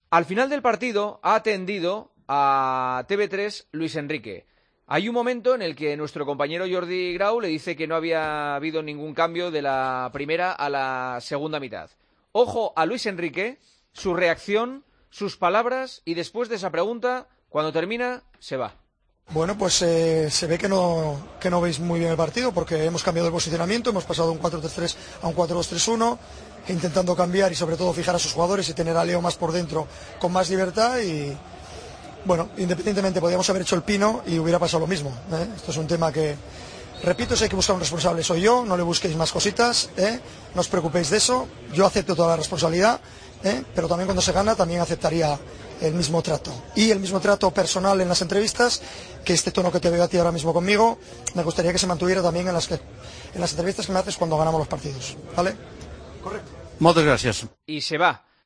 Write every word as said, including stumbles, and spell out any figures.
Al final del partido ha atendido a T V tres Luis Enrique. Hay un momento en el que nuestro compañero Jordi Grau le dice que no había habido ningún cambio de la primera a la segunda mitad. Ojo a Luis Enrique, su reacción, sus palabras, y después de esa pregunta, cuando termina, se va. Bueno, pues eh, se ve que no, que no veis muy bien el partido, porque hemos cambiado el posicionamiento, hemos pasado de un cuatro tres tres a un cuatro dos tres uno, intentando cambiar y sobre todo fijar a sus jugadores y tener a Leo más por dentro con más libertad. Y bueno, independientemente podíamos haber hecho el pino y hubiera pasado lo mismo, ¿eh? Esto es un tema que, repito, si hay que buscar un responsable soy yo, no le busquéis más cositas, ¿eh? No os preocupéis de eso, yo acepto toda la responsabilidad, ¿eh? Pero también cuando se gana también aceptaría el mismo trato y el mismo trato personal en las entrevistas, que este tono que te veo a ti ahora mismo conmigo me gustaría que se mantuviera también en las, que, en las entrevistas que me haces cuando ganamos los partidos, ¿vale? Correcto. Muchas gracias. Y se va.